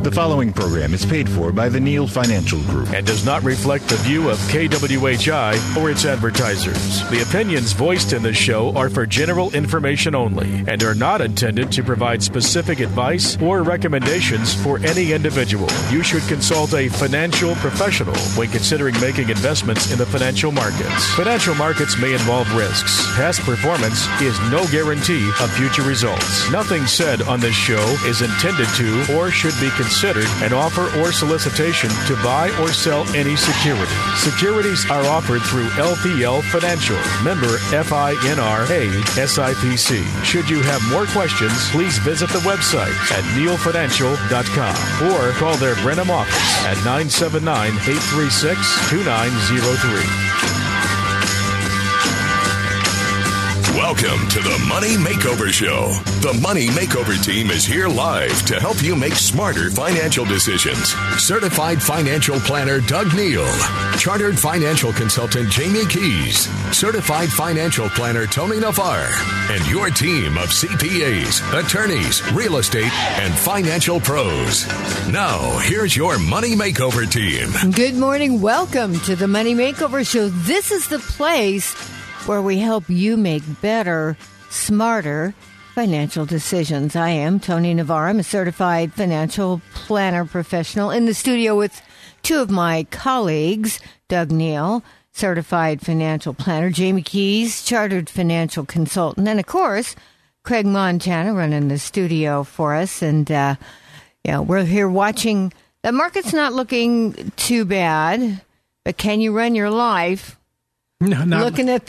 The following program is paid for by the Neal Financial Group and does not reflect the view of KWHI or its advertisers. The opinions voiced in this show are for general information only and are not intended to provide specific advice or recommendations for any individual. You should consult a financial professional when considering making investments in the financial markets. Financial markets may involve risks. Past performance is no guarantee of future results. Nothing said on this show is intended to or should be considered an offer or solicitation to buy or sell any security. Securities are offered through LPL Financial, member FINRA SIPC. Should you have more questions, please visit the website at nealfinancial.com or call their Brenham office at 979-836-2903. Welcome to the Money Makeover Show. The Money Makeover team is here live to help you make smarter financial decisions. Certified financial planner Doug Neal, chartered financial consultant Jamie Keys, certified financial planner Tony Navarre, and your team of CPAs, attorneys, real estate, and financial pros. Now, here's your Money Makeover team. Good morning. Welcome to the Money Makeover Show. This is the place where we help you make better, smarter financial decisions. I am Tony Navarre. I'm a certified financial planner professional in the studio with two of my colleagues, Doug Neal, certified financial planner, Jamie Keys, chartered financial consultant, and, of course, Craig Montana running the studio for us. And, we're here watching. The market's not looking too bad, but can you run your life looking at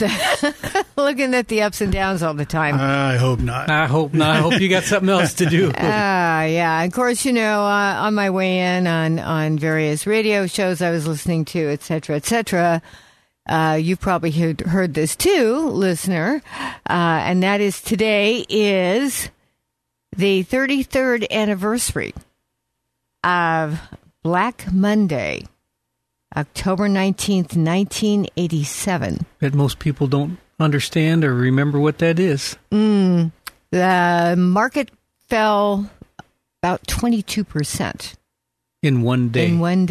the ups and downs all the time? I hope not. I hope you got something else to do. Yeah. Of course, on my way in on various radio shows I was listening to, et cetera, you've probably heard this too, listener, and that is today is the 33rd anniversary of Black Monday, October 19th, 1987. Bet most people don't understand or remember what that is. The market fell about 22%. In one day.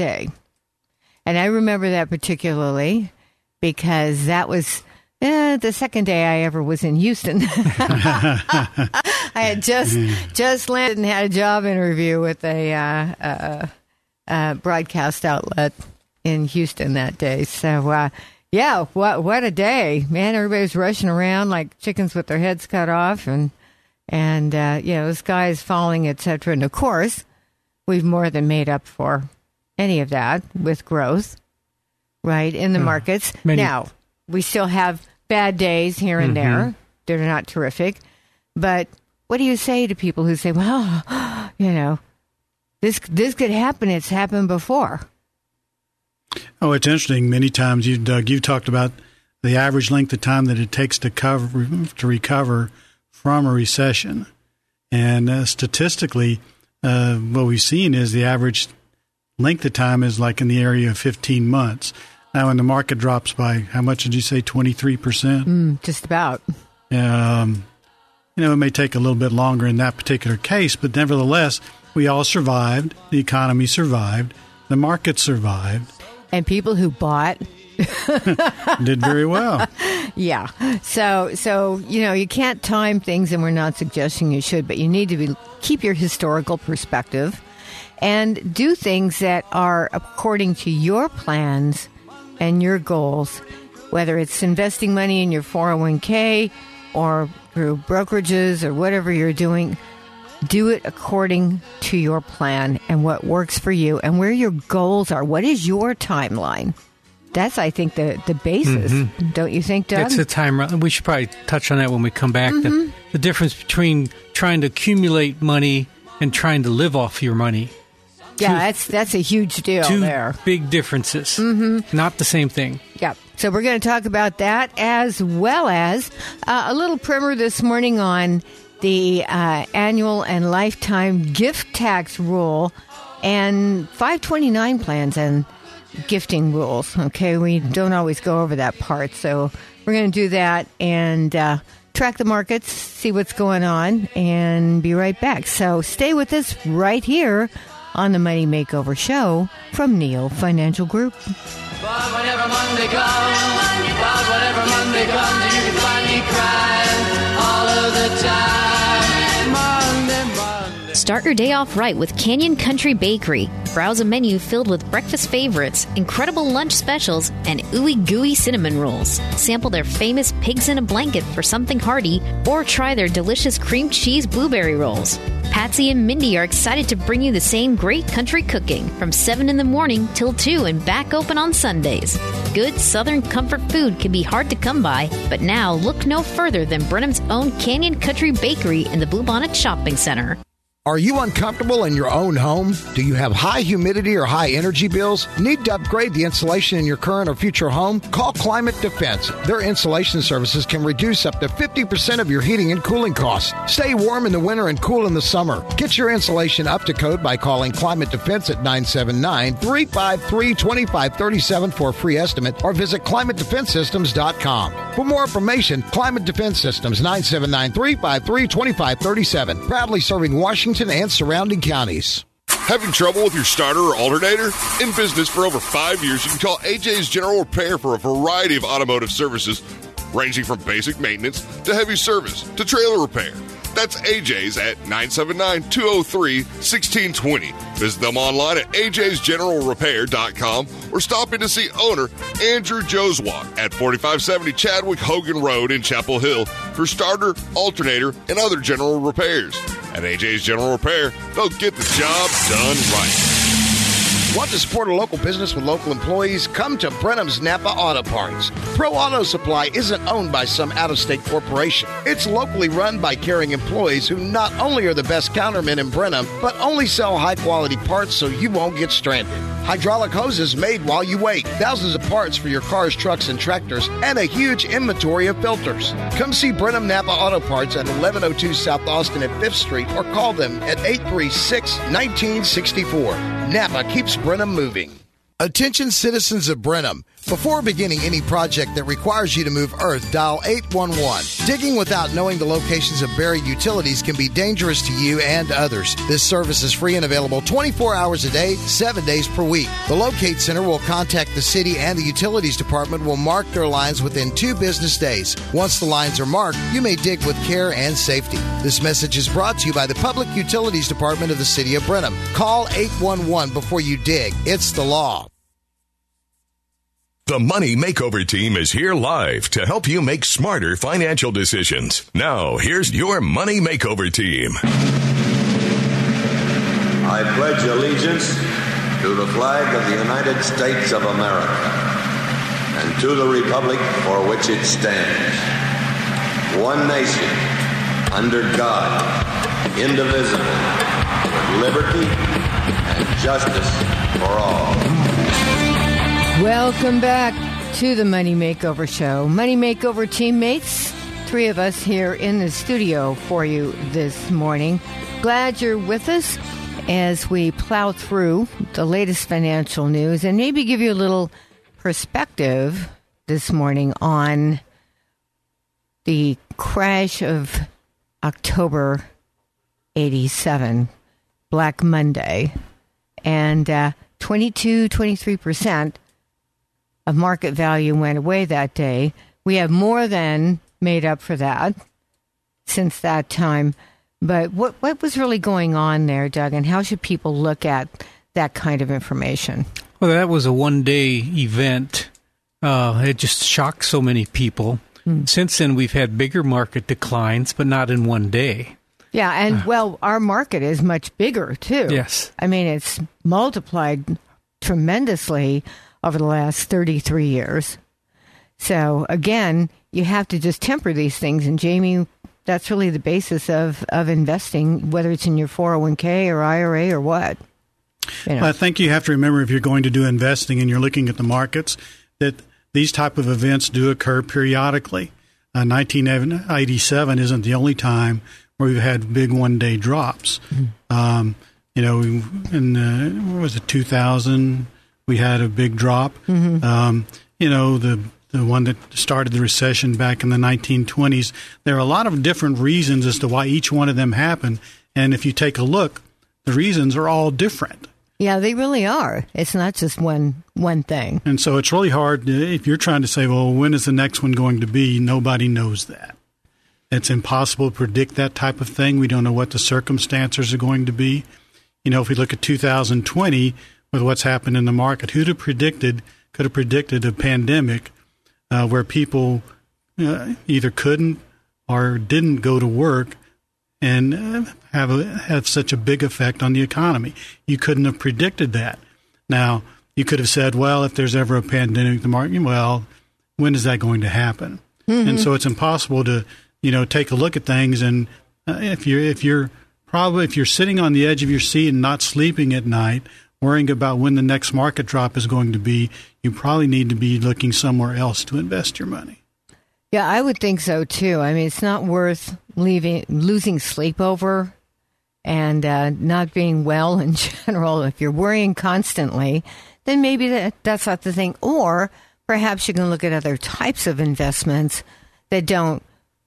And I remember that particularly because that was the second day I ever was in Houston. I had just landed and had a job interview with a broadcast outlet in Houston that day. So, what a day, man! Everybody was rushing around like chickens with their heads cut off, and the sky is falling, etc. And of course, we've more than made up for any of that with growth, right, in the markets. Now, we still have bad days here and there. They're not terrific. But what do you say to people who say, well, this could happen. It's happened before. Oh, it's interesting. Many times, Doug, you've talked about the average length of time that it takes to recover from a recession. And statistically, what we've seen is the average length of time is like in the area of 15 months. Now, when the market drops by, how much did you say, 23%? Just about. It may take a little bit longer in that particular case, but nevertheless, we all survived. The economy survived. The market survived. And people who bought did very well. Yeah. So you can't time things, and we're not suggesting you should, but you need to keep your historical perspective and do things that are according to your plans and your goals, whether it's investing money in your 401k or through brokerages or whatever you're doing. Do it according to your plan and what works for you and where your goals are. What is your timeline? That's, I think, the basis. Don't you think, Doug? That's the timeline. We should probably touch on that when we come back. The difference between trying to accumulate money and trying to live off your money. Yeah, that's a huge deal there. Two big differences. Not the same thing. Yeah. So we're going to talk about that as well as a little primer this morning on the annual and lifetime gift tax rule and 529 plans and gifting rules. Okay, we don't always go over that part, so we're going to do that and track the markets, see what's going on, and be right back. So stay with us right here on the Money Makeover Show from Neil Financial Group. But whenever Monday comes, you can find me crying all of the time. Monday. Start your day off right with Canyon Country Bakery. Browse a menu filled with breakfast favorites, incredible lunch specials, and ooey gooey cinnamon rolls. Sample their famous pigs in a blanket for something hearty, or try their delicious cream cheese blueberry rolls. Patsy and Mindy are excited to bring you the same great country cooking from 7 in the morning till 2 and back open on Sundays. Good Southern comfort food can be hard to come by, but now look no further than Brenham's own Canyon Country Bakery in the Bluebonnet Shopping Center. Are you uncomfortable in your own home? Do you have high humidity or high energy bills? Need to upgrade the insulation in your current or future home? Call Climate Defense. Their insulation services can reduce up to 50% of your heating and cooling costs. Stay warm in the winter and cool in the summer. Get your insulation up to code by calling Climate Defense at 979-353-2537 for a free estimate, or visit ClimateDefenseSystems.com. For more information, Climate Defense Systems, 979-353-2537. Proudly serving Washington and surrounding counties. Having trouble with your starter or alternator? In business for over 5 years, you can call AJ's General Repair for a variety of automotive services, ranging from basic maintenance to heavy service to trailer repair. That's AJ's at 979-203-1620. Visit them online at ajsgeneralrepair.com or stop in to see owner Andrew Joswalk at 4570 Chadwick Hogan Road in Chapel Hill for starter, alternator, and other general repairs. At AJ's General Repair, they'll get the job done right. Want to support a local business with local employees? Come to Brenham's Napa Auto Parts. Pro Auto Supply isn't owned by some out-of-state corporation. It's locally run by caring employees who not only are the best countermen in Brenham, but only sell high-quality parts so you won't get stranded. Hydraulic hoses made while you wait. Thousands of parts for your cars, trucks, and tractors, and a huge inventory of filters. Come see Brenham Napa Auto Parts at 1102 South Austin at 5th Street, or call them at 836-1964. Napa keeps Brenham moving. Attention citizens of Brenham. Before beginning any project that requires you to move earth, dial 811. Digging without knowing the locations of buried utilities can be dangerous to you and others. This service is free and available 24 hours a day, 7 days per week. The Locate Center will contact the city, and the utilities department will mark their lines within 2 business days. Once the lines are marked, you may dig with care and safety. This message is brought to you by the Public Utilities Department of the City of Brenham. Call 811 before you dig. It's the law. The Money Makeover Team is here live to help you make smarter financial decisions. Now, here's your Money Makeover Team. I pledge allegiance to the flag of the United States of America and to the republic for which it stands, one nation, under God, indivisible, with liberty and justice for all. Welcome back to the Money Makeover Show. Money Makeover teammates, 3 of us here in the studio for you this morning. Glad you're with us as we plow through the latest financial news and maybe give you a little perspective this morning on the crash of October 87, Black Monday, and 23% of market value went away that day. We have more than made up for that since that time. But what was really going on there, Doug, and how should people look at that kind of information? Well, that was a one-day event. It just shocked so many people. Since then, we've had bigger market declines, but not in one day. Yeah, and, well, our market is much bigger, too. Yes. I mean, it's multiplied tremendously over the last 33 years. So, again, you have to just temper these things. And, Jamie, that's really the basis of investing, whether it's in your 401k or IRA or what. You know. I think you have to remember, if you're going to do investing and you're looking at the markets, that these type of events do occur periodically. 1987 isn't the only time where we've had big one-day drops. In what was it, 2000, we had a big drop. The one that started the recession back in the 1920s. There are a lot of different reasons as to why each one of them happened. And if you take a look, the reasons are all different. Yeah, they really are. It's not just one thing. And so it's really hard if you're trying to say, well, when is the next one going to be? Nobody knows that. It's impossible to predict that type of thing. We don't know what the circumstances are going to be. You know, if we look at 2020 with what's happened in the market, could have predicted a pandemic where people either couldn't or didn't go to work and have such a big effect on the economy. You couldn't have predicted that. Now, you could have said, well, if there's ever a pandemic, the market, well, when is that going to happen? Mm-hmm. And so it's impossible to, take a look at things. And if you're sitting on the edge of your seat and not sleeping at night, worrying about when the next market drop is going to be, you probably need to be looking somewhere else to invest your money. Yeah, I would think so, too. I mean, it's not worth losing sleep over and not being well in general. If you're worrying constantly, then maybe that's not the thing. Or perhaps you can look at other types of investments that don't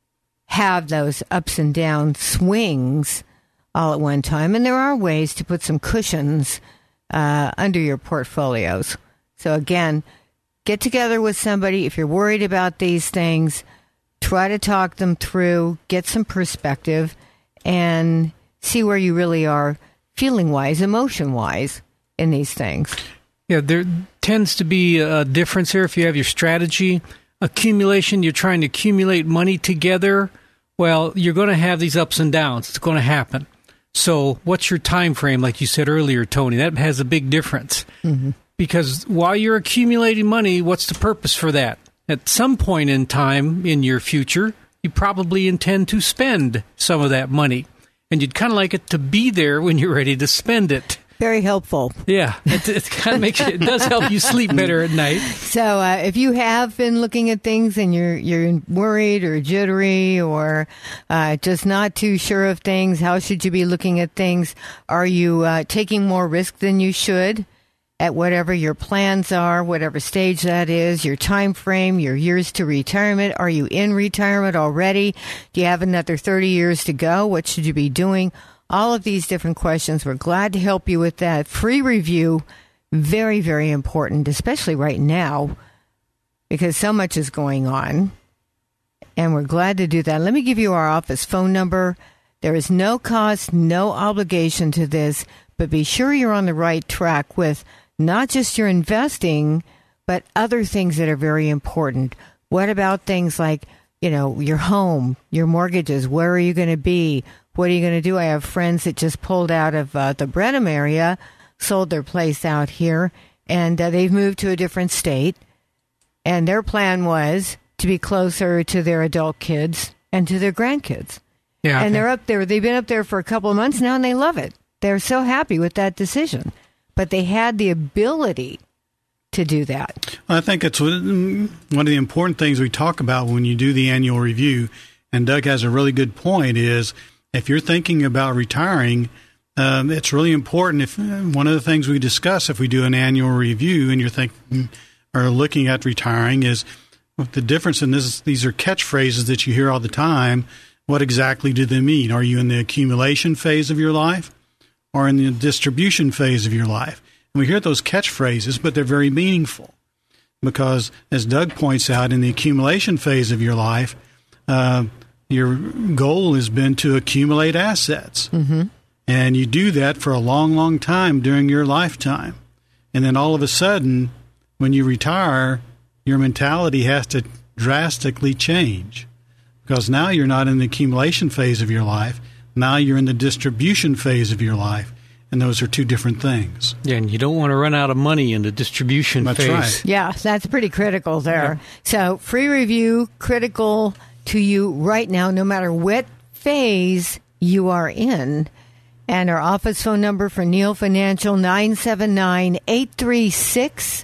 have those ups and down swings all at one time. And there are ways to put some cushions under your portfolios. So again, get together with somebody. If you're worried about these things, try to talk them through, get some perspective, and see where you really are feeling-wise, emotion-wise in these things. Yeah, there tends to be a difference here if you have your strategy. Accumulation, you're trying to accumulate money together. Well, you're going to have these ups and downs. It's going to happen. So what's your time frame, like you said earlier, Tony? That has a big difference. Mm-hmm. Because while you're accumulating money, what's the purpose for that? At some point in time in your future, you probably intend to spend some of that money. And you'd kind of like it to be there when you're ready to spend it. Very helpful. Yeah, it kind of makes it does help you sleep better at night. So if you have been looking at things and you're worried or jittery or just not too sure of things, how should you be looking at things? Are you taking more risk than you should at whatever your plans are, whatever stage that is, your time frame, your years to retirement? Are you in retirement already? Do you have another 30 years to go? What should you be doing? All of these different questions. We're glad to help you with that. Free review, very, very important, especially right now, because so much is going on. And we're glad to do that. Let me give you our office phone number. There is no cost, no obligation to this, but be sure you're on the right track with not just your investing, but other things that are very important. What about things like, your home, your mortgages? Where are you going to be? What are you going to do? I have friends that just pulled out of the Brenham area, sold their place out here, and they've moved to a different state. And their plan was to be closer to their adult kids and to their grandkids. Yeah, okay. And they're up there. They've been up there for a couple of months now, and they love it. They're so happy with that decision. But they had the ability to do that. Well, I think it's one of the important things we talk about when you do the annual review, and Doug has a really good point, is if you're thinking about retiring, it's really important. If one of the things we discuss if we do an annual review and you're thinking or looking at retiring is the difference in this. These are catchphrases that you hear all the time. What exactly do they mean? Are you in the accumulation phase of your life or in the distribution phase of your life? And we hear those catchphrases, but they're very meaningful because, as Doug points out, in the accumulation phase of your life, your goal has been to accumulate assets. Mm-hmm. And you do that for a long, long time during your lifetime. And then all of a sudden, when you retire, your mentality has to drastically change because now you're not in the accumulation phase of your life. Now you're in the distribution phase of your life. And those are two different things. Yeah, and you don't want to run out of money in the distribution phase. That's right. Yeah, that's pretty critical there. Yeah. So free review, critical to you right now, no matter what phase you are in. And our office phone number for Neil Financial, 979-836-2903.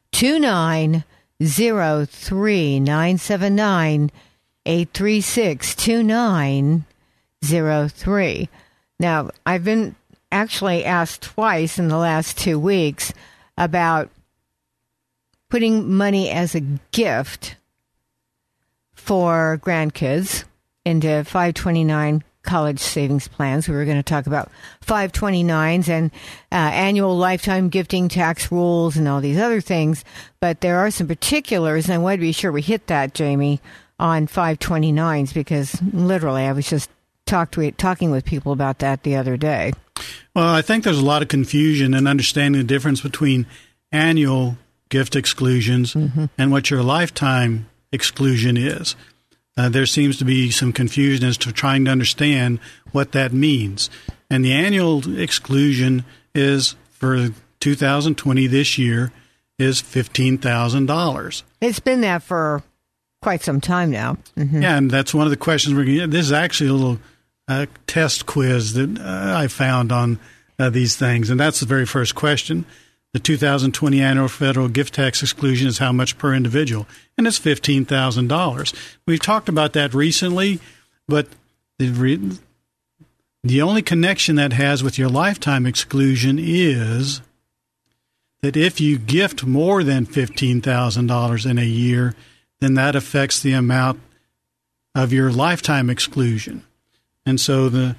979-836-2903. Now, I've been actually asked twice in the last 2 weeks about putting money as a gift for grandkids into 529 college savings plans. We were going to talk about 529s and annual lifetime gifting tax rules and all these other things. But there are some particulars, and I wanted to be sure we hit that, Jamie, on 529s, because literally I was just talking with people about that the other day. Well, I think there's a lot of confusion in understanding the difference between annual gift exclusions and what your lifetime exclusion is. There seems to be some confusion as to trying to understand what that means. And the annual exclusion is for 2020 this year is $15,000. It's been that for quite some time now. Yeah, and that's one of the questions we're going to get. This is actually a little test quiz that I found on these things, and that's the very first question. The 2020 annual federal gift tax exclusion is how much per individual, and it's $15,000. We've talked about that recently, but the only connection that has with your lifetime exclusion is that if you gift more than $15,000 in a year, then that affects the amount of your lifetime exclusion. And so the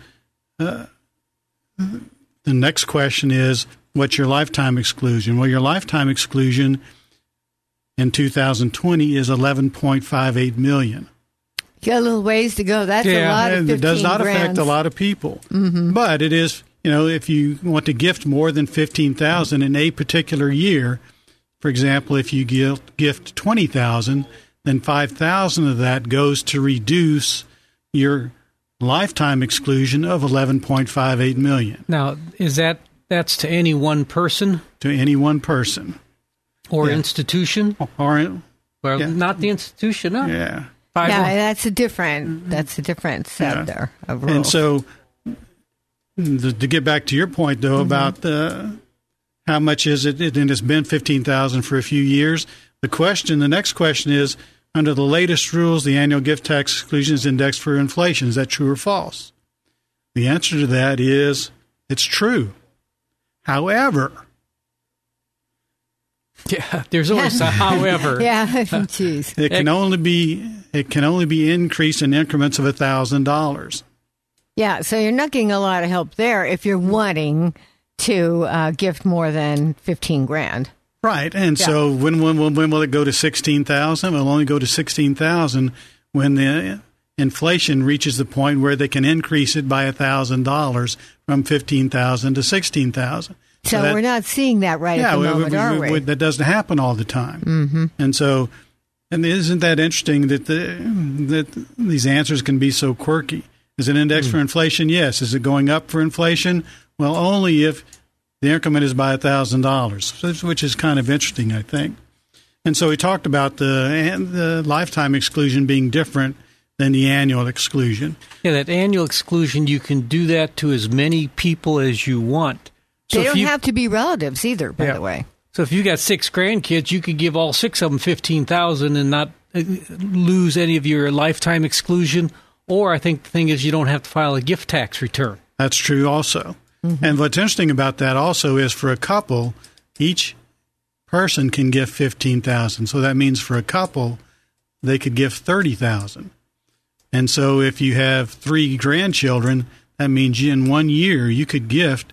next question is, what's your lifetime exclusion? Well, your lifetime exclusion in 2020 is $11.58 million. You got a little ways to go. That's a lot of 15 It does not grand. affect a lot of people. But it is, if you want to gift more than $15,000 in a particular year, for example, if you gift $20,000, then $5,000 of that goes to reduce your lifetime exclusion of $11.58 million. Now, that's to any one person? To any one person. Or institution? Not the institution, no. Yeah. That's a different set there of rules. And so, to get back to your point, though, about how much is it, and it's been $15,000 for a few years, the next question is, under the latest rules, the annual gift tax exclusion is indexed for inflation. Is that true or false? The answer to that is it's true. However, there's always a however. Jeez. It can only be increased in increments of $1,000. Yeah, so you're not getting a lot of help there if you're wanting to gift more than 15 grand. Right, and so when will it go to 16,000? It'll only go to 16,000 when the inflation reaches the point where they can increase it by $1,000 from 15,000 to 16,000. So we're not seeing that at the moment, are we? That doesn't happen all the time. And so, and isn't that interesting that these answers can be so quirky? Is it indexed for inflation? Yes. Is it going up for inflation? Well, only if the increment is by $1,000, which is kind of interesting, I think. And so we talked about the lifetime exclusion being different than the annual exclusion. Yeah, that annual exclusion, you can do that to as many people as you want. So they don't have to be relatives either, by the way. So if you got 6 grandkids, you could give all 6 of them $15,000 and not lose any of your lifetime exclusion. Or I think the thing is you don't have to file a gift tax return. That's true also. And what's interesting about that also is for a couple, each person can gift $15,000. So that means for a couple, they could gift $30,000. And so if you have 3 grandchildren, that means in 1 year you could gift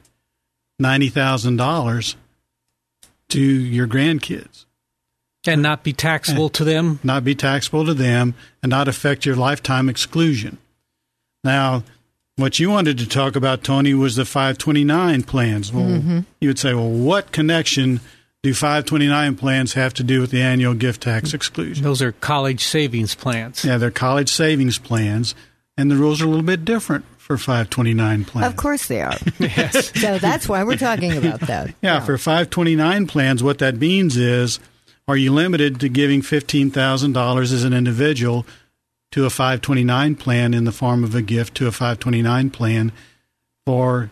$90,000 to your grandkids. And not be taxable to them? Not be taxable to them and not affect your lifetime exclusion. Now, what you wanted to talk about, Tony, was the 529 plans. Well, you would say, well, what connection do 529 plans have to do with the annual gift tax exclusion? Those are college savings plans. Yeah, they're college savings plans, and the rules are a little bit different for 529 plans. Of course they are. Yes. So that's why we're talking about that. Yeah, for 529 plans, what that means is, are you limited to giving $15,000 as an individual to a 529 plan in the form of a gift to a 529 plan for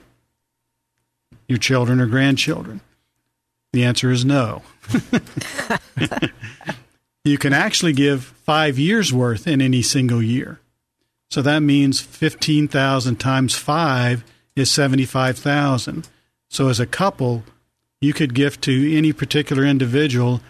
your children or grandchildren? The answer is no. You can actually give 5 years' worth in any single year. So that means 15,000 times 5 is 75,000. So as a couple, you could gift to any particular individual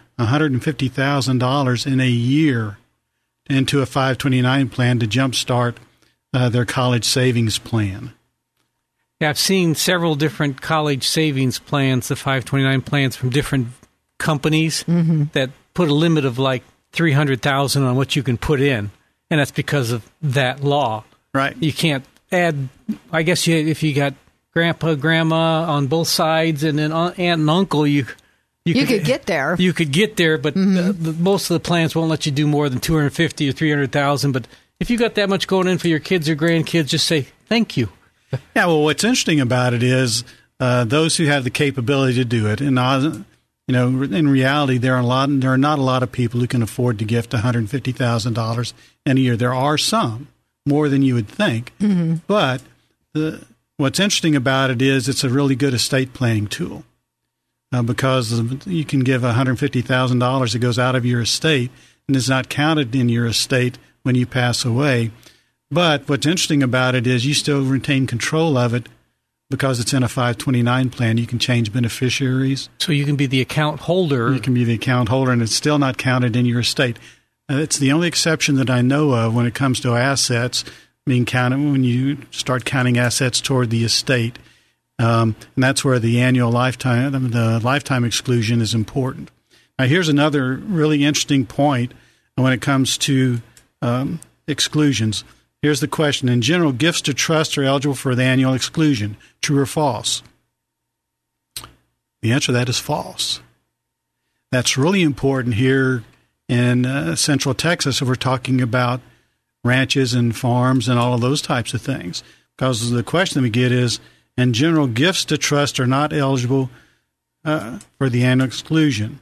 $150,000 in a year into a 529 plan to jumpstart their college savings plan. Yeah, I've seen several different college savings plans, the 529 plans from different companies that put a limit of like $300,000 on what you can put in, and that's because of that law. Right. You can't add. I guess if you got grandpa, grandma on both sides, and then aunt and uncle, you could get there. You could get there, but most of the plans won't let you do more than $250,000 or $300,000. But if you got that much going in for your kids or grandkids, just say thank you. Yeah. Well, what's interesting about it is those who have the capability to do it, and in reality, there are not a lot of people who can afford to gift $150,000 in a year. There are some, more than you would think, but what's interesting about it is it's a really good estate planning tool. Because you can give $150,000 that goes out of your estate and is not counted in your estate when you pass away. But what's interesting about it is you still retain control of it because it's in a 529 plan. You can change beneficiaries. So you can be the account holder. You can be the account holder, and it's still not counted in your estate. It's the only exception that I know of when it comes to assets being counted when you start counting assets toward the estate. And that's where the annual lifetime exclusion is important. Now, here's another really interesting point when it comes to exclusions. Here's the question. In general, gifts to trust are eligible for the annual exclusion. True or false? The answer to that is false. That's really important here in Central Texas if we're talking about ranches and farms and all of those types of things. Because the question that we get is, in general, gifts to trust are not eligible for the annual exclusion.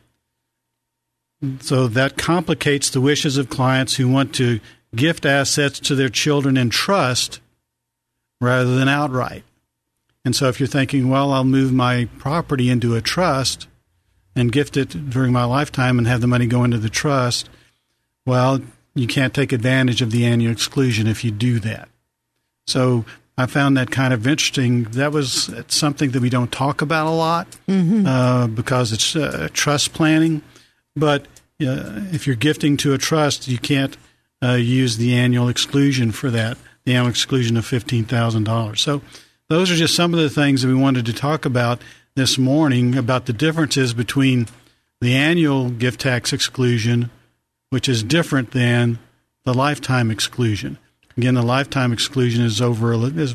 So that complicates the wishes of clients who want to gift assets to their children in trust rather than outright. And so if you're thinking, well, I'll move my property into a trust and gift it during my lifetime and have the money go into the trust, well, you can't take advantage of the annual exclusion if you do that. So I found that kind of interesting. It's something that we don't talk about a lot because it's trust planning. But if you're gifting to a trust, you can't use the annual exclusion for that, the annual exclusion of $15,000. So those are just some of the things that we wanted to talk about this morning about the differences between the annual gift tax exclusion, which is different than the lifetime exclusion. Again, the lifetime exclusion is over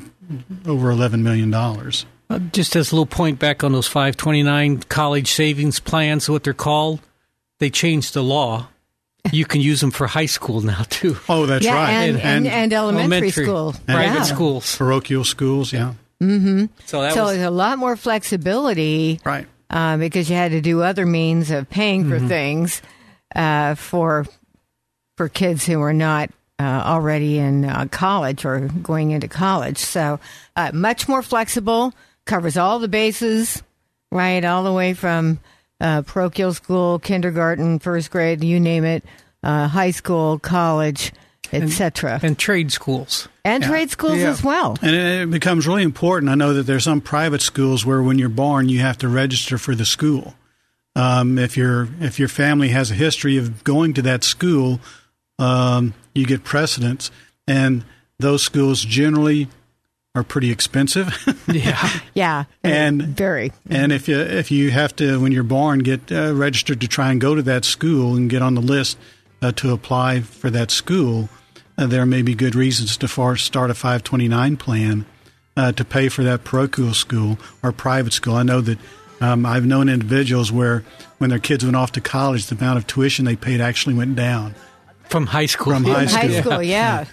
$11 million. Just as a little point back on those 529 college savings plans, what they're called, they changed the law. You can use them for high school now, too. Oh, that's right. And elementary school. Private schools. Parochial schools, yeah. Mm-hmm. So there's a lot more flexibility. Right. Because you had to do other means of paying for things for kids who were not already in college or going into college. So much more flexible, covers all the bases, right, all the way from parochial school, kindergarten, first grade, you name it, high school, college, etc. And trade schools. And trade schools as well. And it becomes really important. I know that there's some private schools where when you're born, you have to register for the school. If your family has a history of going to that school, you get precedence, and those schools generally are pretty expensive. Yeah, and very. And if you have to, when you're born, get registered to try and go to that school and get on the list to apply for that school, there may be good reasons to start a 529 plan to pay for that parochial school or private school. I know that I've known individuals where when their kids went off to college, the amount of tuition they paid actually went down. From high school. Yeah.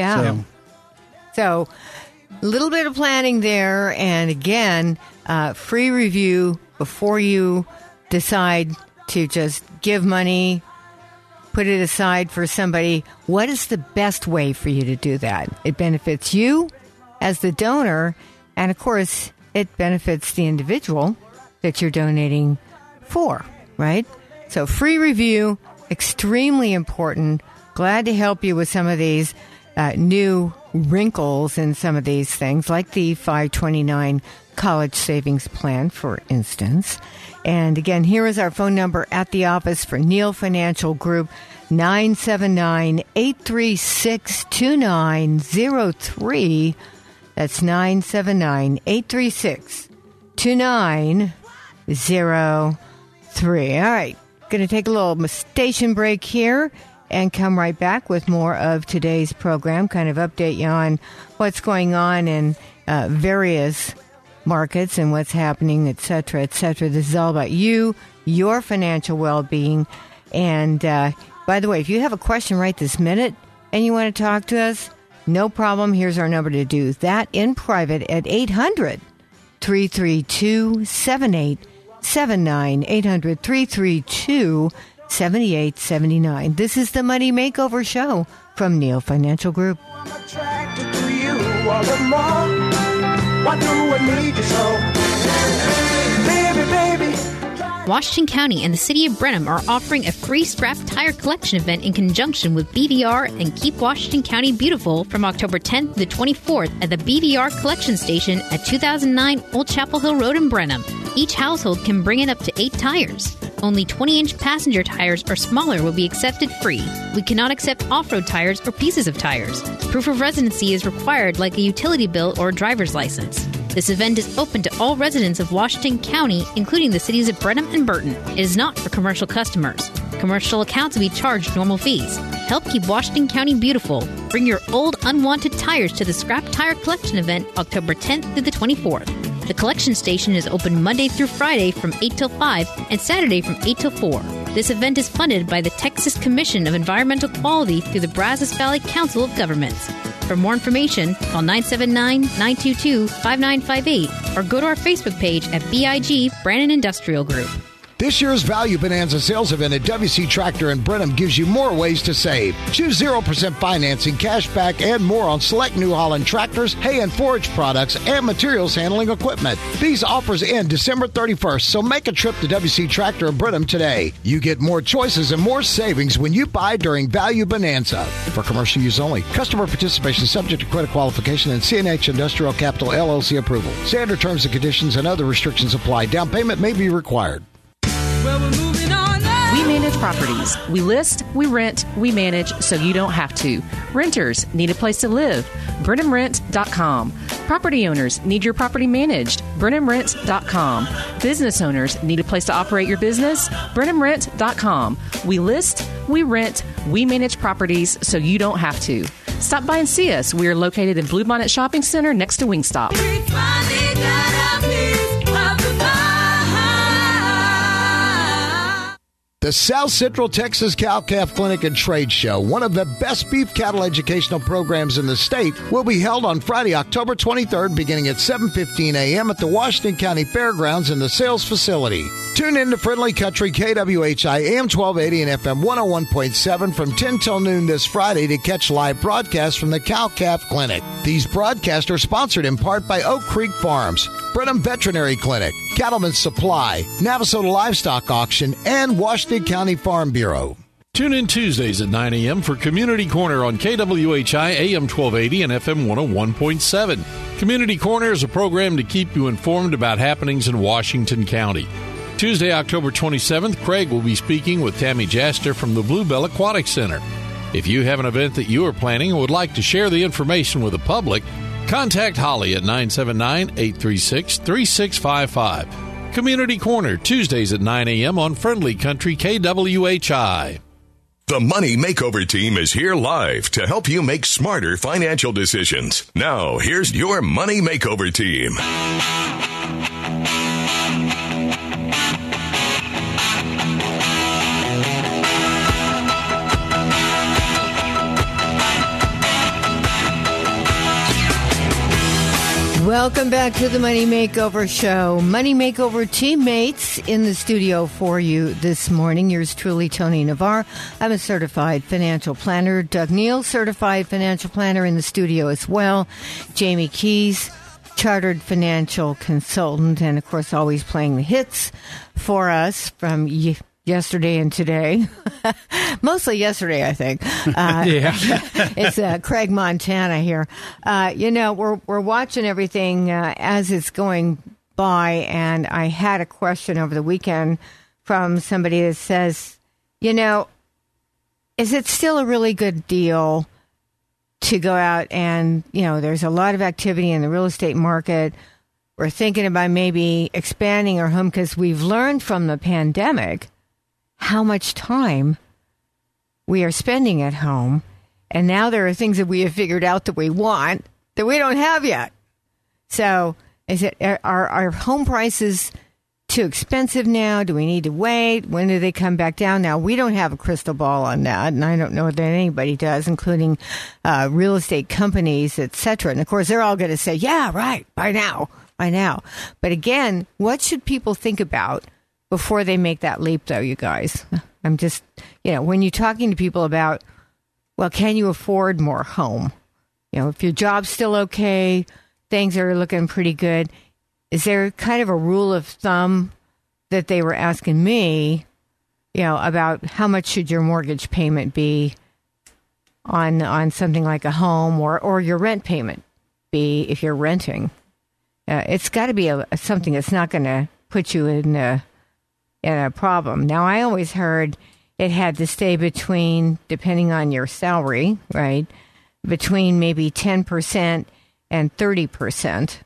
So a little bit of planning there. And again, free review before you decide to just give money, put it aside for somebody. What is the best way for you to do that? It benefits you as the donor. And of course, it benefits the individual that you're donating for, right? So free review, extremely important. Glad to help you with some of these. new wrinkles in some of these things, like the 529 college savings plan, for instance. And again, here is our phone number at the office for Neil Financial Group, 979-836-2903. That's 979-836-2903. All right, going to take a little station break here and come right back with more of today's program, kind of update you on what's going on in various markets and what's happening, et cetera, et cetera. This is all about you, your financial well-being. And by the way, if you have a question right this minute and you want to talk to us, no problem. Here's our number to do that in private at 800-332-7879, 800-332-7879. This is the Money Makeover Show from Neil Financial Group. I'm attracted to you all the more. Why do I need you so? Baby, baby. Washington County and the City of Brenham are offering a free scrap tire collection event in conjunction with BDR and Keep Washington County Beautiful from October 10th to the 24th at the BDR Collection Station at 2009 Old Chapel Hill Road in Brenham. Each household can bring in up to 8 tires. Only 20-inch passenger tires or smaller will be accepted free. We cannot accept off-road tires or pieces of tires. Proof of residency is required, like a utility bill or a driver's license. This event is open to all residents of Washington County, including the cities of Brenham and Burton. It is not for commercial customers. Commercial accounts will be charged normal fees. Help keep Washington County beautiful. Bring your old, unwanted tires to the Scrap Tire Collection event October 10th through the 24th. The collection station is open Monday through Friday from 8 till 5 and Saturday from 8 till 4. This event is funded by the Texas Commission of Environmental Quality through the Brazos Valley Council of Governments. For more information, call 979-922-5958 or go to our Facebook page at BIG Brandon Industrial Group. This year's Value Bonanza sales event at WC Tractor in Brenham gives you more ways to save. Choose 0% financing, cash back, and more on select New Holland tractors, hay and forage products, and materials handling equipment. These offers end December 31st, so make a trip to WC Tractor in Brenham today. You get more choices and more savings when you buy during Value Bonanza. For commercial use only. Customer participation subject to credit qualification and CNH Industrial Capital LLC approval. Standard terms and conditions and other restrictions apply. Down payment may be required. Well, we're moving on now. We manage properties. We list, we rent, we manage so you don't have to. Renters need a place to live. BrenhamRent.com. Property owners need your property managed. BrenhamRent.com. Business owners need a place to operate your business. BrenhamRent.com. We list, we rent, we manage properties so you don't have to. Stop by and see us. We are located in Bluebonnet Shopping Center next to Wingstop. The South Central Texas Cow-Calf Clinic and Trade Show, one of the best beef cattle educational programs in the state, will be held on Friday, October 23rd, beginning at 7:15 a.m. at the Washington County Fairgrounds in the sales facility. Tune in to Friendly Country KWHI AM 1280 and FM 101.7 from 10 till noon this Friday to catch live broadcasts from the Cow-Calf Clinic. These broadcasts are sponsored in part by Oak Creek Farms, Brenham Veterinary Clinic, Cattleman's Supply, Navasota Livestock Auction, and Washington County Farm Bureau. Tune in Tuesdays at 9 a.m. for Community Corner on KWHI AM 1280 and FM 101.7. Community Corner is a program to keep you informed about happenings in Washington County. Tuesday, October 27th, Craig will be speaking with Tammy Jaster from the Bluebell Aquatic Center. If you have an event that you are planning and would like to share the information with the public, contact Holly at 979-836-3655. Community Corner, Tuesdays at 9 a.m. on Friendly Country KWHI. The Money Makeover Team is here live to help you make smarter financial decisions. Now, here's your Money Makeover Team. Welcome back to the Money Makeover Show. Money Makeover teammates in the studio for you this morning. Yours truly, Tony Navarre. I'm a certified financial planner. Doug Neal, certified financial planner in the studio as well. Jamie Keys, chartered financial consultant, and of course always playing the hits for us from yesterday and today. Mostly yesterday, I think. It's Craig, Montana here. We're watching everything as it's going by, and I had a question over the weekend from somebody that says, is it still a really good deal to go out and, there's a lot of activity in the real estate market. We're thinking about maybe expanding our home because we've learned from the pandemic how much time we are spending at home. And now there are things that we have figured out that we want that we don't have yet. So are our home prices too expensive now? Do we need to wait? When do they come back down? Now, we don't have a crystal ball on that, and I don't know that anybody does, including real estate companies, et cetera. And, of course, they're all going to say, yeah, right, by now. But, again, what should people think about before they make that leap, though, you guys? I'm just, when you're talking to people about, well, can you afford more home? If your job's still okay, things are looking pretty good. Is there kind of a rule of thumb that they were asking me, about how much should your mortgage payment be on something like a home or your rent payment be if you're renting? It's got to be something that's not going to put you in a problem. Now, I always heard it had to stay between, depending on your salary, right, between maybe 10% and 30%.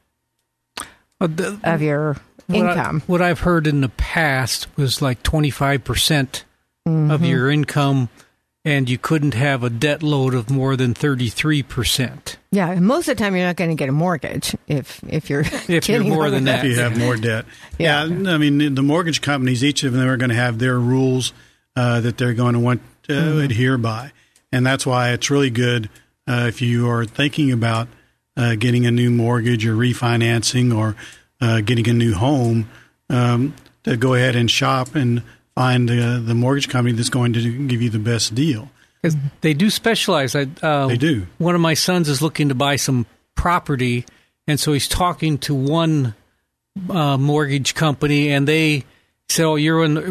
Of your income. What I've heard in the past was like 25% of your income, and you couldn't have a debt load of more than 33%. Yeah, most of the time you're not going to get a mortgage if you're more than that. If you have more debt. Yeah, I mean, the mortgage companies, each of them are going to have their rules that they're going to want to adhere by. And that's why it's really good if you are thinking about getting a new mortgage or refinancing or getting a new home, to go ahead and shop and find the mortgage company that's going to give you the best deal. Because they do specialize. They do. One of my sons is looking to buy some property, and so he's talking to one mortgage company, and they say, "Oh,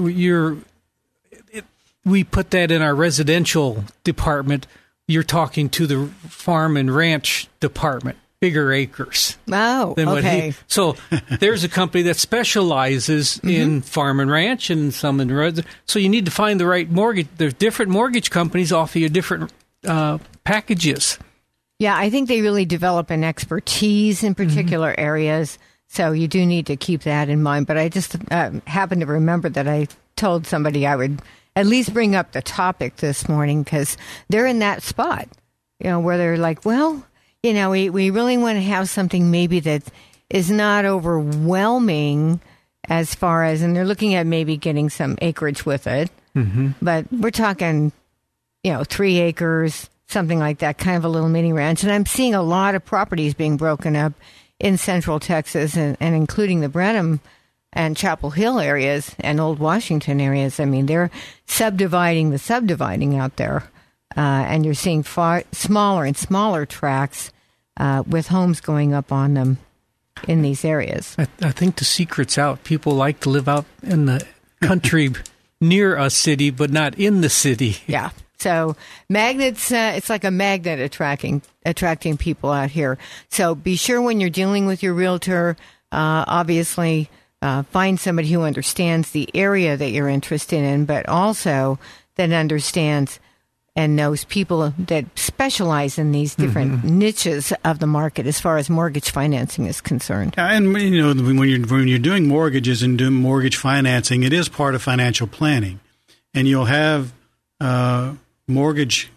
we put that in our residential department. You're talking to the farm and ranch department, bigger acres." Oh, okay. So there's a company that specializes in farm and ranch and some in residential. So you need to find the right mortgage. There's different mortgage companies offer you different packages. Yeah, I think they really develop an expertise in particular areas. So you do need to keep that in mind. But I just happened to remember that I told somebody I would at least bring up the topic this morning because they're in that spot, where they're like, well, we really want to have something maybe that is not overwhelming as far as, and they're looking at maybe getting some acreage with it. But we're talking, 3 acres, something like that, kind of a little mini ranch. And I'm seeing a lot of properties being broken up in Central Texas and including the Brenham and Chapel Hill areas and Old Washington areas. I mean, they're subdividing out there. And you're seeing far smaller and smaller tracts with homes going up on them in these areas. I think the secret's out. People like to live out in the country near a city, but not in the city. Yeah. So magnets, it's like a magnet attracting people out here. So be sure when you're dealing with your realtor, obviously find somebody who understands the area that you're interested in, but also that understands and knows people that specialize in these different niches of the market as far as mortgage financing is concerned. And when you're doing mortgages and doing mortgage financing, it is part of financial planning, and you'll have mortgage.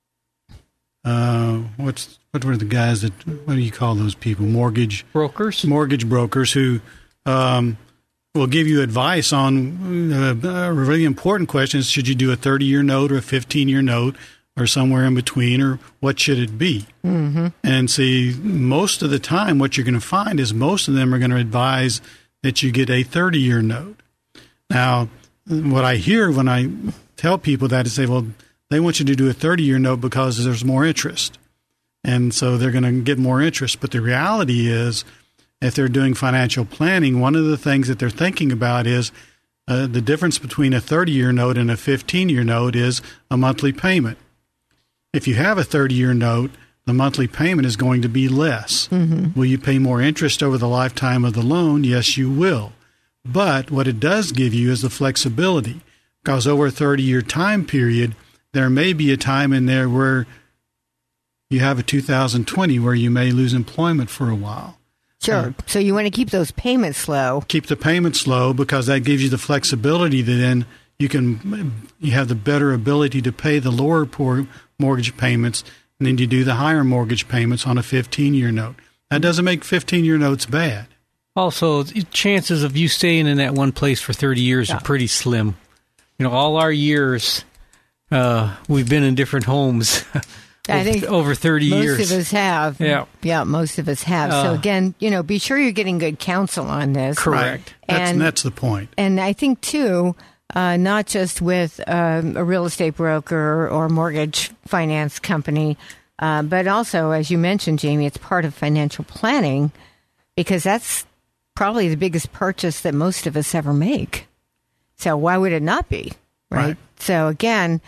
What were the guys that? What do you call those people? Mortgage brokers who will give you advice on really important questions. Should you do a 30-year note or a 15-year note or somewhere in between, or what should it be? And see, most of the time what you're going to find is most of them are going to advise that you get a 30-year note. Now, what I hear when I tell people that is say, well, they want you to do a 30-year note because there's more interest. And so they're going to get more interest. But the reality is, if they're doing financial planning, one of the things that they're thinking about is the difference between a 30-year note and a 15-year note is a monthly payment. If you have a 30-year note, the monthly payment is going to be less. Will you pay more interest over the lifetime of the loan? Yes, you will. But what it does give you is the flexibility, because over a 30-year time period, there may be a time in there where you have a 2020 where you may lose employment for a while. Sure. So you want to keep those payments low. Keep the payments low because that gives you the flexibility that then you have the better ability to pay the lower mortgage payments, and then you do the higher mortgage payments on a 15-year note. That doesn't make 15-year notes bad. Also, chances of you staying in that one place for 30 years are pretty slim. All our years, we've been in different homes. I think over 30 years. Most of us have. Yeah, most of us have. So again, be sure you're getting good counsel on this. Correct. And that's the point. And I think, too, not just with a real estate broker or mortgage finance company, but also, as you mentioned, Jamie, it's part of financial planning because that's probably the biggest purchase that most of us ever make. So why would it not be? Right. So again,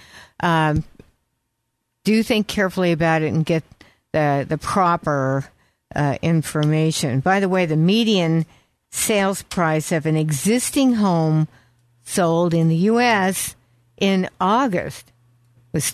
do think carefully about it and get the proper information. By the way, the median sales price of an existing home sold in the U.S. in August was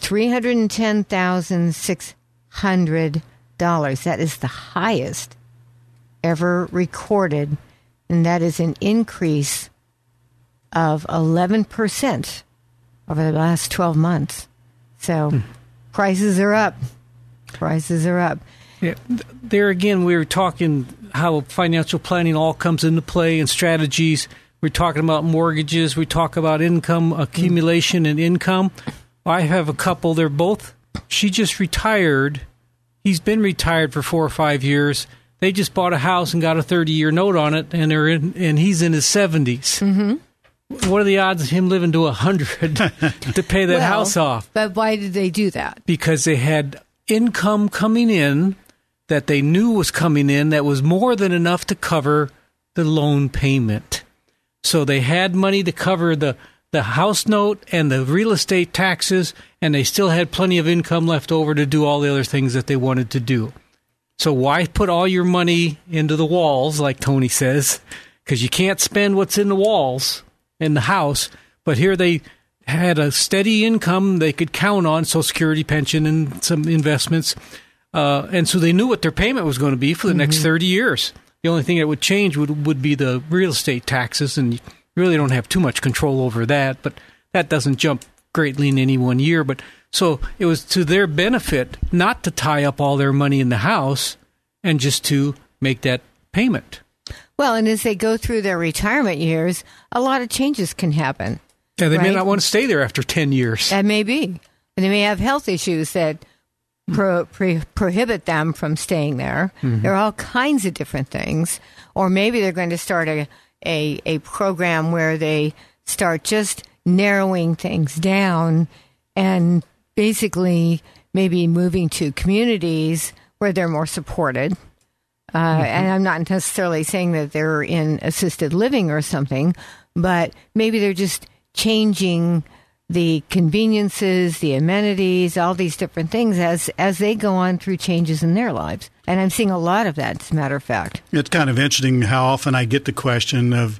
$310,600. That is the highest ever recorded, and that is an increase of 11% over the last 12 months. So prices are up. Prices are up. Yeah, there again, we were talking how financial planning all comes into play and strategies. We're talking about mortgages. We talk about income accumulation and income. I have a couple. They're both. She just retired. He's been retired for 4 or 5 years. They just bought a house and got a 30-year note on it, and he's in his 70s. What are the odds of him living to 100 to pay that house off? But why did they do that? Because they had income coming in that they knew was coming in that was more than enough to cover the loan payment. So they had money to cover the house note and the real estate taxes, and they still had plenty of income left over to do all the other things that they wanted to do. So why put all your money into the walls, like Tony says, because you can't spend what's in the walls in the house. But here they had a steady income they could count on, Social Security, pension, and some investments. And so they knew what their payment was going to be for the next 30 years. The only thing that would change would be the real estate taxes, and you really don't have too much control over that, but that doesn't jump greatly in any one year. But so it was to their benefit not to tie up all their money in the house and just to make that payment. Well, and as they go through their retirement years, a lot of changes can happen. Yeah, they may not want to stay there after 10 years. That may be. And they may have health issues that prohibit them from staying there. There are all kinds of different things. Or maybe they're going to start a program where they start just narrowing things down and basically maybe moving to communities where they're more supported. And I'm not necessarily saying that they're in assisted living or something, but maybe they're just changing the conveniences, the amenities, all these different things as they go on through changes in their lives. And I'm seeing a lot of that, as a matter of fact. It's kind of interesting how often I get the question of,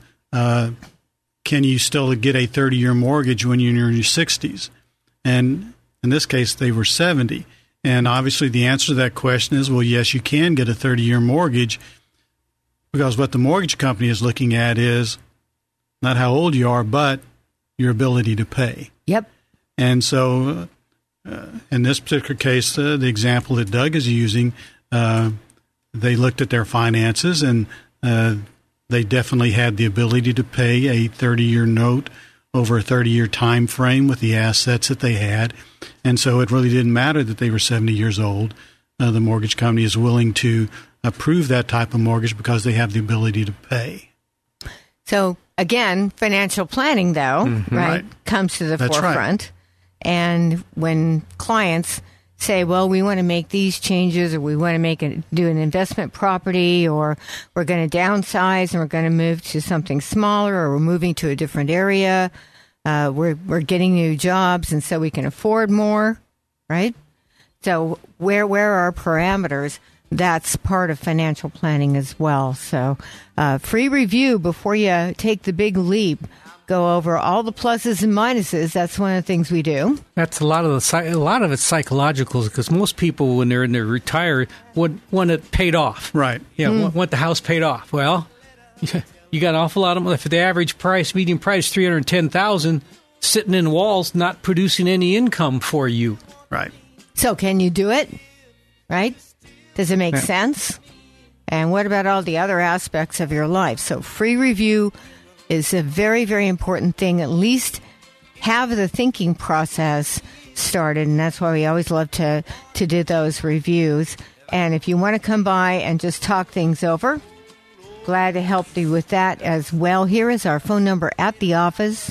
can you still get a 30-year mortgage when you're in your 60s? And in this case, they were 70. And obviously the answer to that question is, well, yes, you can get a 30-year mortgage, because what the mortgage company is looking at is not how old you are, but your ability to pay. Yep. And so in this particular case, the example that Doug is using, they looked at their finances, and they definitely had the ability to pay a 30-year note over a 30-year time frame with the assets that they had. And so it really didn't matter that they were 70 years old. The mortgage company is willing to approve that type of mortgage because they have the ability to pay. So, again, financial planning, though, right, comes to the That's forefront. Right. And when clients say, well, we want to make these changes, or we want to do an investment property, or we're going to downsize and we're going to move to something smaller, or we're moving to a different area. We're getting new jobs, and so we can afford more, right? So where are our parameters? That's part of financial planning as well. So free review before you take the big leap. Go over all the pluses and minuses. That's one of the things we do. That's a lot of it's psychological, because most people, when they're in their retire, want it paid off. Right. Yeah, want the house paid off. Well, you got an awful lot of money. If the average median price, $310,000, sitting in walls, not producing any income for you. Right. So can you do it? Right? Does it make sense? And what about all the other aspects of your life? So free review is a very, very important thing. At least have the thinking process started, and that's why we always love to do those reviews. And if you want to come by and just talk things over, glad to help you with that as well. Here is our phone number at the office,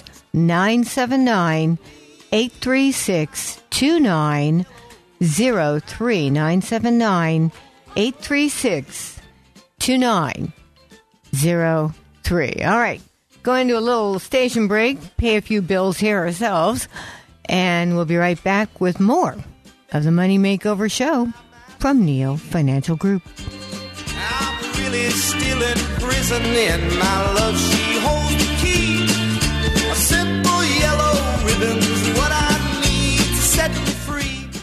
979-836-2903, 979-836-2903. All right. Going to a little station break, pay a few bills here ourselves, and we'll be right back with more of the Money Makeover Show from Neil Financial Group. I'm really still in prison, and my love, she holds the key. A simple yellow ribbon's what I need to set me free.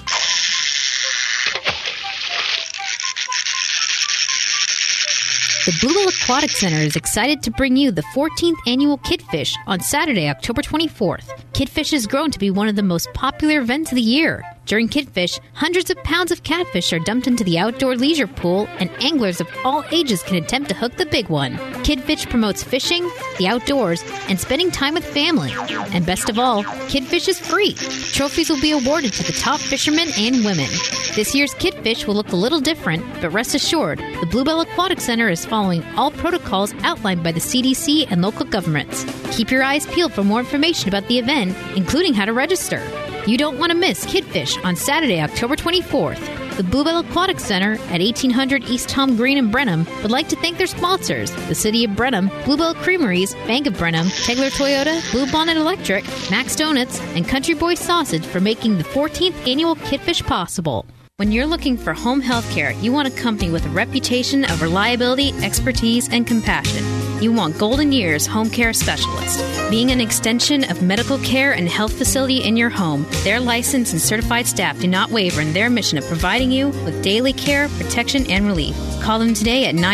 The Bluebell Aquatic Center is excited to bring you the 14th annual Kidfish on Saturday, October 24th. Kidfish has grown to be one of the most popular events of the year. During Kidfish, hundreds of pounds of catfish are dumped into the outdoor leisure pool, and anglers of all ages can attempt to hook the big one. Kidfish promotes fishing, the outdoors, and spending time with family. And best of all, Kidfish is free. Trophies will be awarded to the top fishermen and women. This year's Kidfish will look a little different, but rest assured, the Bluebell Aquatic Center is following all protocols outlined by the CDC and local governments. Keep your eyes peeled for more information about the event, including how to register. You don't want to miss Kidfish on Saturday, October 24th. The Bluebell Aquatic Center at 1800 East Tom Green in Brenham would like to thank their sponsors, the City of Brenham, Bluebell Creameries, Bank of Brenham, Tegler Toyota, Blue Bonnet Electric, Max Donuts, and Country Boy Sausage for making the 14th annual Kidfish possible. When you're looking for home health care, you want a company with a reputation of reliability, expertise, and compassion. You want Golden Years Home Care Specialist. Being an extension of medical care and health facility in your home, their licensed and certified staff do not waver in their mission of providing you with daily care, protection, and relief. Call them today at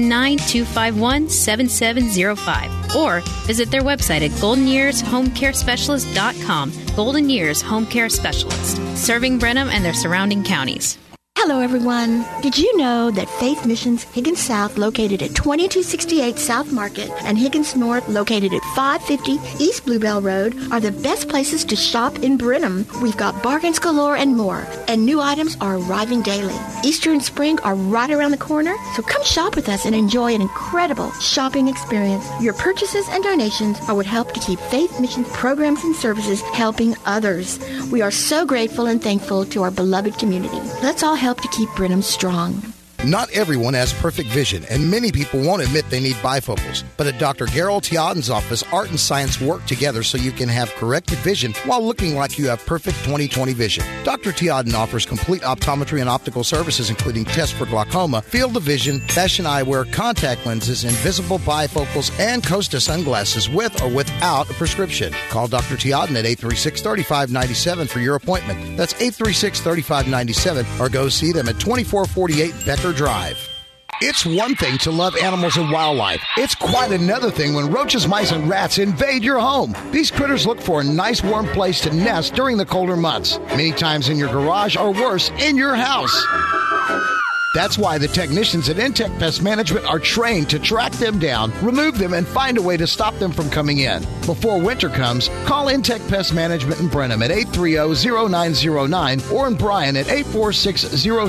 979-251-7705 or visit their website at goldenyearshomecarespecialist.com. Golden Years Home Care Specialist, serving Brenham and their surrounding counties. Hello, everyone. Did you know that Faith Missions Higgins South, located at 2268 South Market, and Higgins North, located at 550 East Bluebell Road, are the best places to shop in Brenham? We've got bargains galore and more, and new items are arriving daily. Easter and spring are right around the corner, so come shop with us and enjoy an incredible shopping experience. Your purchases and donations are what help to keep Faith Missions programs and services helping others. We are so grateful and thankful to our beloved community. Let's all help to keep Brenham strong. Not everyone has perfect vision, and many people won't admit they need bifocals. But at Dr. Gerald Tiaden's office, art and science work together so you can have corrected vision while looking like you have perfect 20/20 vision. Dr. Tiaden offers complete optometry and optical services, including tests for glaucoma, field of vision, fashion eyewear, contact lenses, invisible bifocals, and Costa sunglasses with or without a prescription. Call Dr. Tiaden at 836-3597 for your appointment. That's 836-3597, or go see them at 2448 Becker Drive. It's one thing to love animals and wildlife. It's quite another thing when roaches, mice, and rats invade your home. These critters look for a nice warm place to nest during the colder months, many times in your garage or worse, in your house. That's why the technicians at Intech Pest Management are trained to track them down, remove them, and find a way to stop them from coming in. Before winter comes, call Intech Pest Management in Brenham at 830-0909 or in Bryan at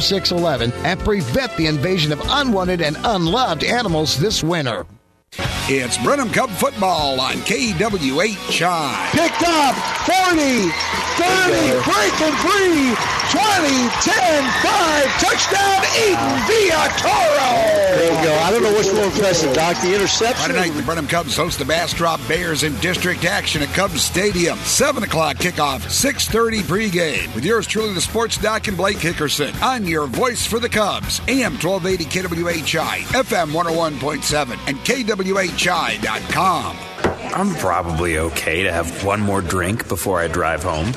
846-0611 and prevent the invasion of unwanted and unloved animals this winter. It's Brenham Cub football on KWHI. Picked up, 40, 30, breaking free, 20, 10, 5, touchdown, Eden Villatoro. There you go. I don't know what's more impressive, Doc, the interception. Friday night, the Brenham Cubs host the Bastrop Bears in district action at Cubs Stadium. 7 o'clock kickoff, 6:30 pregame. With yours truly, the sports doc and Blake Hickerson. On your voice for the Cubs, AM 1280 KWHI, FM 101.7, and KWHI.com. I'm probably okay to have one more drink before I drive home.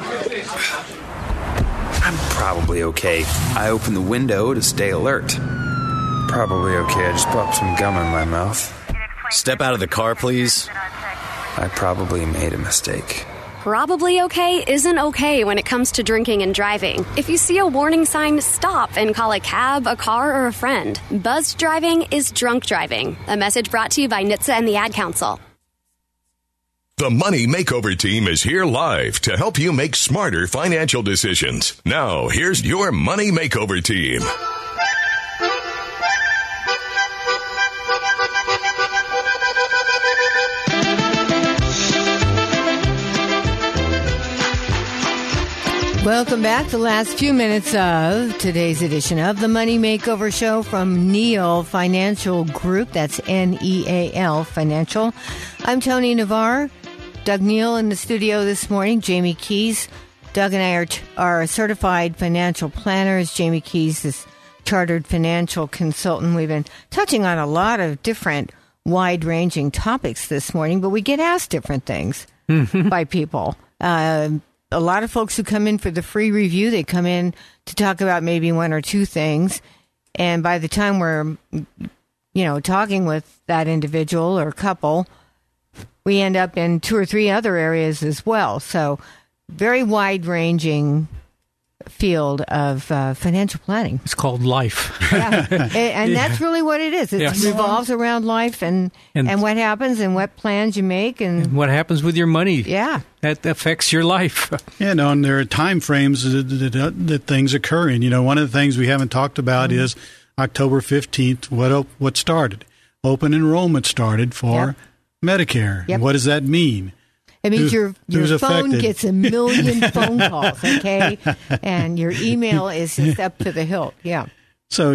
I'm probably okay. I open the window to stay alert. Probably okay. I just popped some gum in my mouth. Step out of the car, please. I probably made a mistake. Probably okay isn't okay when it comes to drinking and driving. If you see a warning sign, stop and call a cab, a car, or a friend. Buzzed driving is drunk driving. A message brought to you by NHTSA and the Ad Council. The Money Makeover Team is here live to help you make smarter financial decisions. Now, here's your Money Makeover Team. Welcome back to the last few minutes of today's edition of the Money Makeover Show from Neal Financial Group. That's Neal Financial. I'm Tony Navarre. Doug Neal in the studio this morning. Jamie Keys. Doug and I are certified financial planners. Jamie Keys is chartered financial consultant. We've been touching on a lot of different wide-ranging topics this morning, but we get asked different things by people. A lot of folks who come in for the free review, they come in to talk about maybe one or two things. And by the time we're, talking with that individual or couple, we end up in two or three other areas as well. So very wide-ranging field of financial planning. It's called life. Yeah. And that's really what it is. It revolves around life and what happens and what plans you make. And what happens with your money. Yeah. That affects your life. Yeah, no, and there are time frames that things occur in. One of the things we haven't talked about is October 15th, what started? Open enrollment started for Medicare. Yep. What does that mean? It means your phone affected? gets a million phone calls, okay? And your email is just up to the hilt, yeah. So,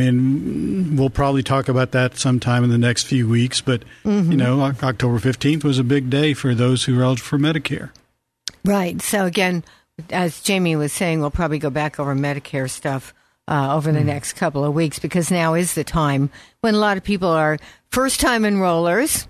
we'll probably talk about that sometime in the next few weeks. But, October 15th was a big day for those who are eligible for Medicare. Right. So, again, as Jamie was saying, we'll probably go back over Medicare stuff over the next couple of weeks because now is the time when a lot of people are first-time enrollers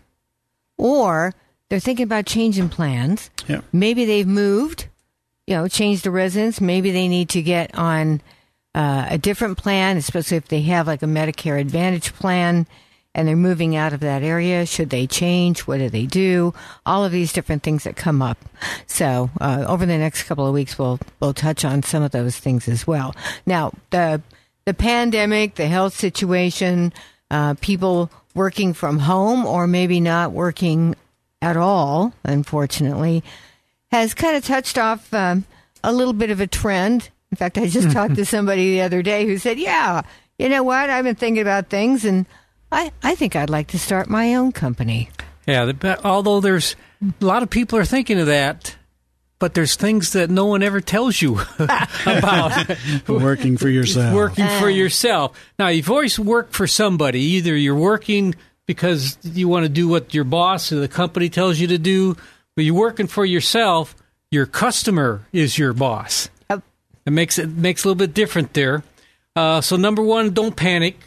or they're thinking about changing plans. Yep. Maybe they've moved, changed the residence. Maybe they need to get on a different plan, especially if they have like a Medicare Advantage plan and they're moving out of that area. Should they change? What do they do? All of these different things that come up. So over the next couple of weeks, we'll touch on some of those things as well. Now, the pandemic, the health situation, people working from home or maybe not working at all, unfortunately, has kind of touched off a little bit of a trend. In fact, I just talked to somebody the other day who said, yeah, you know what? I've been thinking about things, and I think I'd like to start my own company. Yeah, although there's a lot of people are thinking of that, but there's things that no one ever tells you about. Working for yourself. Working for yourself. Now, you've always worked for somebody. Either you're working because you want to do what your boss or the company tells you to do, but you're working for yourself. Your customer is your boss. Yep. It makes a little bit different there. So number one, don't panic.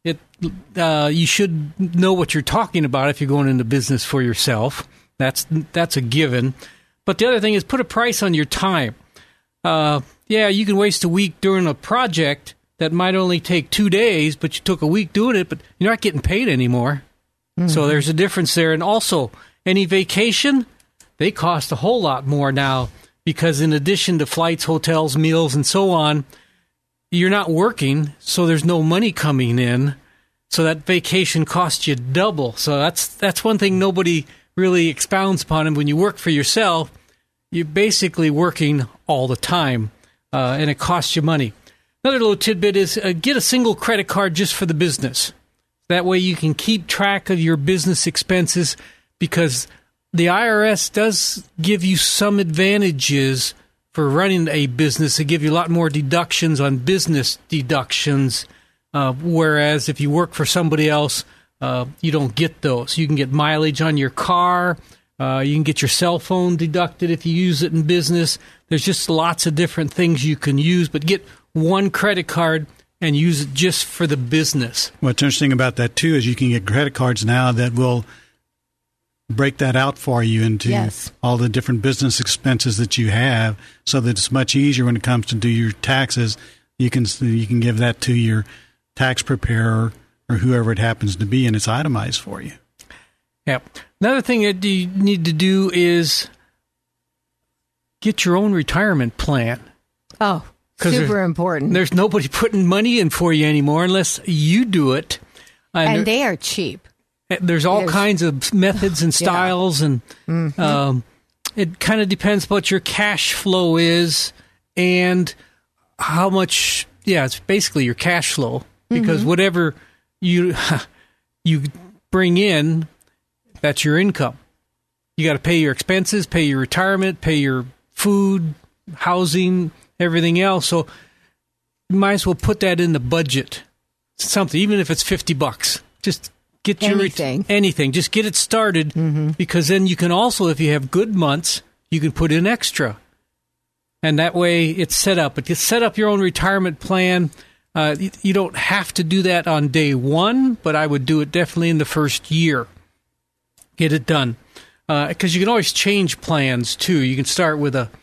You should know what you're talking about if you're going into business for yourself. That's a given. But the other thing is put a price on your time. You can waste a week during a project that might only take 2 days, but you took a week doing it, but you're not getting paid anymore. Mm-hmm. So there's a difference there. And also, any vacation, they cost a whole lot more now because in addition to flights, hotels, meals, and so on, you're not working, so there's no money coming in. So that vacation costs you double. So that's one thing nobody really expounds upon. And when you work for yourself, you're basically working all the time, and it costs you money. Another little tidbit is get a single credit card just for the business. That way you can keep track of your business expenses, because the IRS does give you some advantages for running a business. They give you a lot more deductions on business deductions, whereas if you work for somebody else, you don't get those. You can get mileage on your car. You can get your cell phone deducted if you use it in business. There's just lots of different things you can use, but get one credit card and use it just for the business. What's interesting about that, too, is you can get credit cards now that will break that out for you into all the different business expenses that you have, so that it's much easier when it comes to do your taxes. You can give that to your tax preparer or whoever it happens to be, and it's itemized for you. Yeah. Another thing that you need to do is get your own retirement plan. Oh, super important. There's nobody putting money in for you anymore unless you do it. And they are cheap. There's all kinds of methods and styles, and it kind of depends what your cash flow is and how much. Yeah, it's basically your cash flow, because whatever you bring in, that's your income. You got to pay your expenses, pay your retirement, pay your food, housing, everything else. So you might as well put that in the budget. Something, even if it's $50, just get your anything. Just get it started, because then you can also, if you have good months, you can put in extra, and that way it's set up. But you set up your own retirement plan. You don't have to do that on day one, but I would do it definitely in the first year. Get it done, because you can always change plans too. You can start with an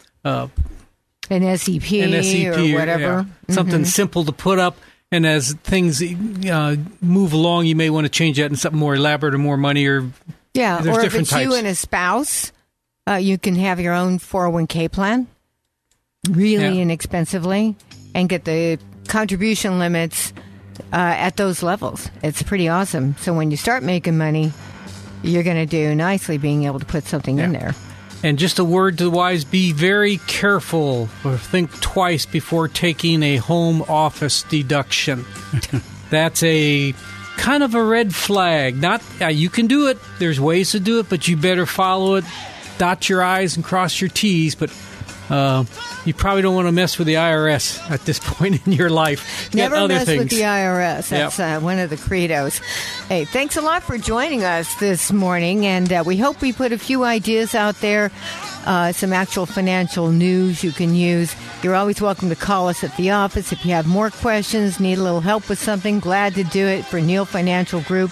SEP or whatever, something simple to put up. And as things move along, you may want to change that into something more elaborate or more money. Or or if it's you and a spouse, you can have your own 401k plan really inexpensively and get the contribution limits at those levels. It's pretty awesome. So when you start making money, you're going to do nicely being able to put something in there. And just a word to the wise, be very careful or think twice before taking a home office deduction. That's a kind of a red flag. Not you can do it. There's ways to do it, but you better follow it. Dot your I's and cross your T's, but you probably don't want to mess with the IRS at this point in your life. Never mess with the IRS. That's one of the credos. Hey, thanks a lot for joining us this morning, and we hope we put a few ideas out there, some actual financial news you can use. You're always welcome to call us at the office if you have more questions, need a little help with something. Glad to do it for Neal Financial Group,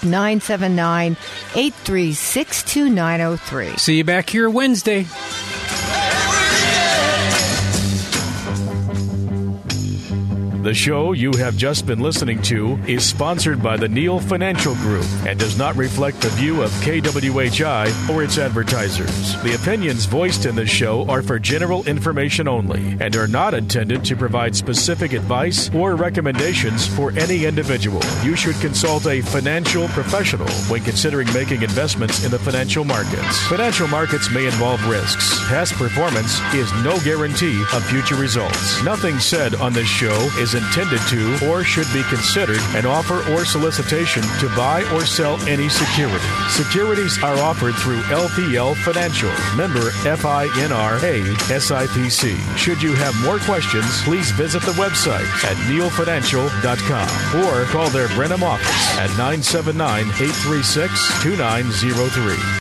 979-836-2903. See you back here Wednesday. The show you have just been listening to is sponsored by the Neal Financial Group and does not reflect the view of KWHI or its advertisers. The opinions voiced in this show are for general information only and are not intended to provide specific advice or recommendations for any individual. You should consult a financial professional when considering making investments in the financial markets. Financial markets may involve risks. Past performance is no guarantee of future results. Nothing said on this show is intended to or should be considered an offer or solicitation to buy or sell any security. Securities are offered through LPL Financial, member FINRA SIPC. Should you have more questions, please visit the website at nealfinancial.com or call their Brenham office at 979-836-2903.